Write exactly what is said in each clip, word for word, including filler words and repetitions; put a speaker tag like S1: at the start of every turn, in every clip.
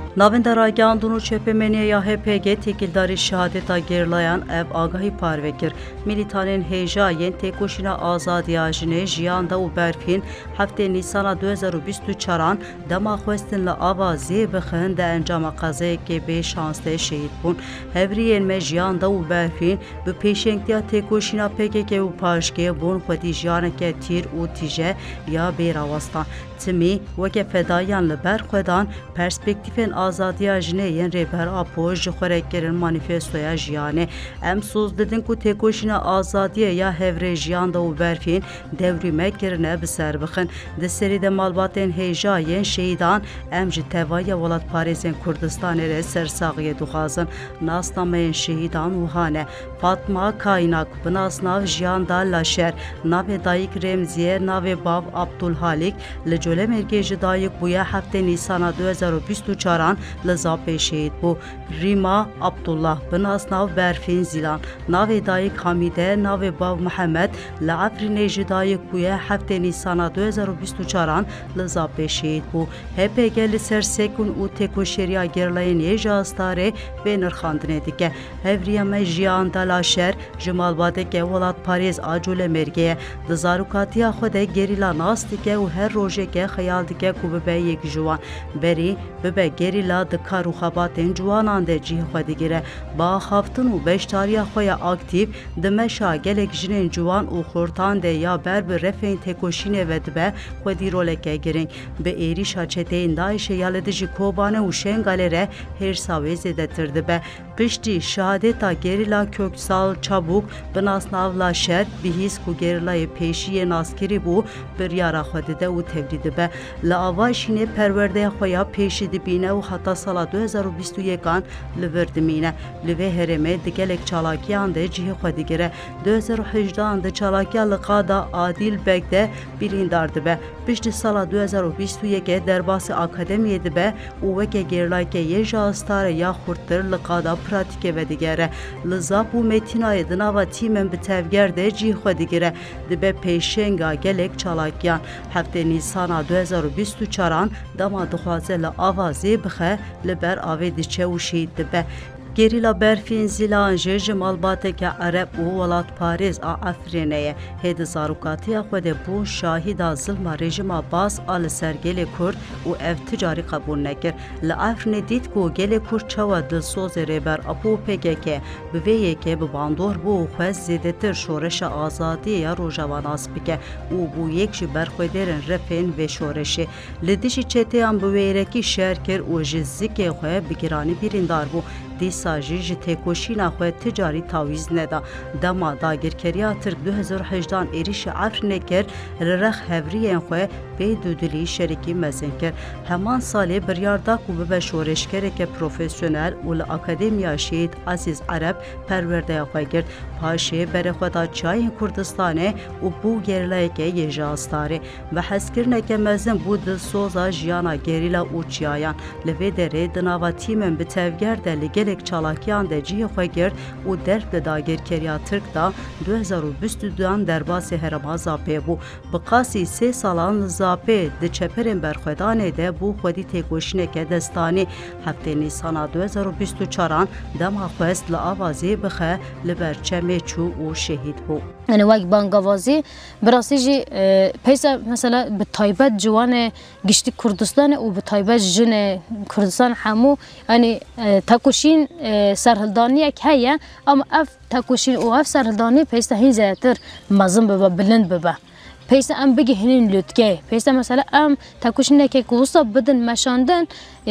S1: Navenda Raygandunu çepemeniye ya H P G tekildari şehadeta gerlayan ev agahi parvekir. Militanın heja yen tekoşina azadiyajine jiyanda u berfin hafte Nisan'a dü hezar û bîst û çaran dema xwestin li ava zê bixin de encama qazayekê bê şansdeh şehîd bûn. Hevriyen me jiyanda û berfin bi pêşengtiya tekoşina P K K û paşkê bûn xwedî jiyaneke tîr û tîje ya bêrawestan. Timî weke fedayan li ber xwedan perspektîfên azadiya jinê yên rêber apoj ji xwerekirin manîfestoya jiyanê. Em soz didin ku têkoşîna azadiya ya hevrê jiyan da û berfên dewrî me kirine bi ser bixin. Di serî de malbatên hêja yên şehîdan em ji tevaya welatparêzên Kurdistanê re sersaxiyê dixwazin. Nasnameyên şehîdan wiha ne. Fatma Kaynak bi nasnav Jiyanda Laşer, navê dayîk Remziye, navê bav Abdulhalik li Colemêrgê ji dayîk bûye heftê Nîsan'a dü hezar û bîst û çaran li Zapê şehîd bû. Rîma Abdullah bi nasnav Berfîn Zîlan, navê dayîk Hamîde, navê bav Mihemed li Efrînê ji dayîk bûye heftê Nîsan'a dü hezar û bîst û çaran li Zapê şehîd bû. H P G li ser sekûn û têkoşeriya gerlayên hêja Astarê vê nirxandinê dike. Hevriya me Jiyanda Laşer ji malbateke welatparêz a Colemêrgê di zarokatiya xwe de gerîla nas dike û her rojeke xeyal dike ku bibe yek ji wan. Berî bibe gerîla di kar û xebatên ciwanan de cih xwe digire. Biaxaftin û beşdariya xwe ya aktîv di meşa gelek jinên ciwan û xurtan de ya ber bi refên têkoşînê ve dibe xwedî roleke girîng. Bi êrişa çeteyên Daişê ya li dijî Kobanê û Şengalê re hêrsa wê zêdetir dibe. Piştî şehadeta gerîla Köksal Çabuk bi nasnav Laşer bihîst ku gerîlayê pêşiyê naskerî bû biryara xwe dide û tevlî dibe. Li avayşînê perwerdeya xwe ya pêşî dibîne û heta sala dü hezar û bîst û yekan li vir dimîne. Li vê herêmê di gelek çalakiyan de cihê xwe digire. dü hezar û hejdehan di çalakiya li qada Adîl Beg de birîndar dibe. Piştî sala dü hezar û bîst û yekê derbasê akademiyê dibe û weke gerlayeke hêja Astarê ya xurttir li qada pratîkê ve digere. Li Zap û Metînayê di nava tîmên bi tevger de cih xwe digire. Dibe pêşenga gelek çalakiyan. Heftê Nîsan'a dü hezar û bîst û çaran dema dixwaze li ava zê bixe li ber avê diçe û şehîd dibe. Gerîla Berfîn Zîlan jê ji malbateke Ereb û welatparêz a Efrînê ye. Hê di zarokatiya xwe de bû şahîda zilma rejima Bas a li ser gelê Kurd û ev ticarî qebûl nekir. Li Efrînê dît ku gelê Kurd çawa dilsozê rêber Apo û P K K bi vê yekê bi bandor bû û xwest zêdetir şoreşa azadiyê ya Rojava nas bike û bû yek ji berxwedêrên refên vê şoreşê. Li dijî çeteyan bi wêrekî şer kir û ji zikê xwe bi giranî birîndar bû. Dîsa jî ji têkoşîna xwe ticarî tawîz neda. Dema dagirkeriya Tirk dü hezar û hejdehan êrişa Efrînê kir li rex hevriyên xwe bê dûdilî şerîkî mezin kir. Heman salê biryar da ku bibe şoreşgereke profesyonel û li Akademiya Şehîd Azîz Ereb perwerdeya xwe girt. Paşê berê xwe da çayên Kurdistanê û bû gerilayeke hêja Astarê ve hezkirineke mezin bû dilsoza jiyana gerîla û çiyayan. Li vê derê di nava tîmên bi tevger de li gelek çalakiyan de cihê xwe girt û derb li dagirkeriya Tirk da dü hezar û bîst û duyan derbasê herêma Zapê bû. Bi qasî sê salan li Zapê di çeperên berxwedanê de bû xwedî têkoşîneke destanî. Heftê Nîsan'a dü hezar û bîst û çaran dema xwest li ava zê bixe li ber çemê çû û şehîd bû.
S2: Yani wek bangavazî bi rastî jî peysa mesela bi taybet ciwanê giştî Kurdistanê û bi taybet jinê Kurdistan hemû yani tekoşîn serhildaniyek heye ama ev tekoşîn û ev serhildanî peysa hin zêdetir mezin bibe bilind bibe. Peysa em bigihînin lûtkê. Peysa mesela em tekoşînekê ku wisa bidin meşandin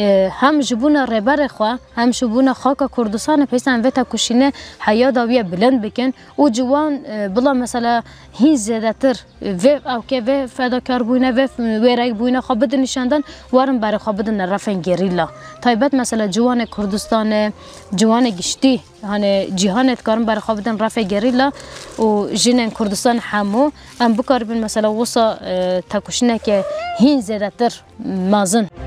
S2: hem ji bûna rêberê xwe hem ji bûna xaka Kurdistanê peysa em vê tekoşînê heya da wî bilind bikin û ciwan bila mesela hin zêdetir vê evkê vê fedakarbûyîne vê wêrekbûyîne xwe bidin nîşandin warin berê xwe bidin refên gerîla. Taybet mesela ciwanê Kurdistanê ciwanê giştî hani cîhanê dikarin berê xwe bidin refê gerîla û jinên Kurdistan hemû em bikaribin mesela wisa tekoşînekê hin zêdetir mezin.